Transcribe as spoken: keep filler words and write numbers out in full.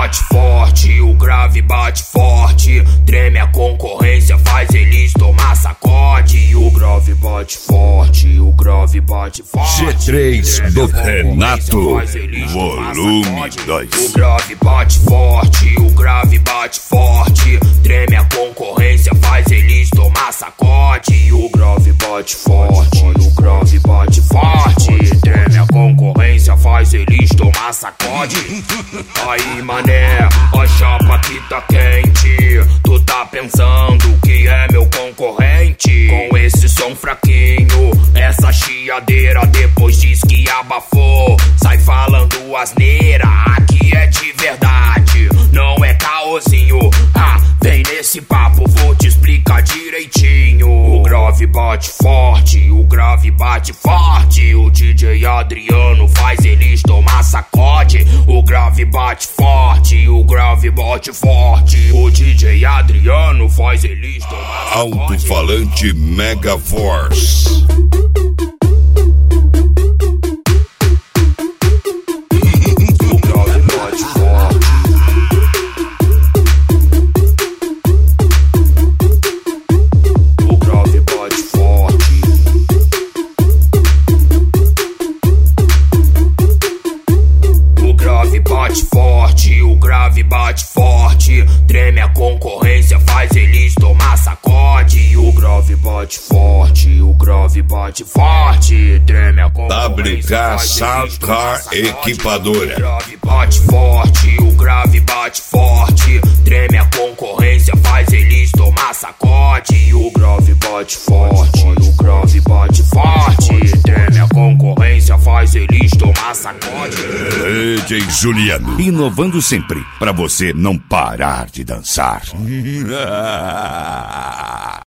bate forte, o grave bate forte. Treme a concorrência, faz eles tomar sacode. O grave bate forte, o grave bate forte. G três do Renato, volume dois. O grave bate forte, o grave bate forte. Treme a concorrência, faz eles tomar sacode. O grave bate forte, o grave bate forte. Treme a concorrência, faz eles tomar sacode. Aí mané, a chapa que tá quente. Tu tá pensando que é meu concorrente? Com esse som fraquinho, essa chiadeira, depois diz que abafou. Sai falando asneira, aqui é de verdade, não é caosinho. Ah, vem nesse papo, vou te explicar direitinho. O grave bate forte, o grave bate forte. O D J Adriano faz eles tomar sacode. O grave bate forte, o grave bate forte. O D J Adriano faz eles tomar sacode. Alto-falante Mega Force. Bate forte, o grave bate forte. Treme a concorrência, faz eles tomar sacode. O grave bate forte, o grave bate forte. Treme a concorrência, W K Soundcar Equipadora. O grave bate forte, o grave bate forte. Treme a concorrência, faz eles tomar sacode. O grave bate forte, o grave bate forte. Treme a concorrência, faz eles tomar sacode. D J Juliano, inovando sempre, pra você não parar de dançar.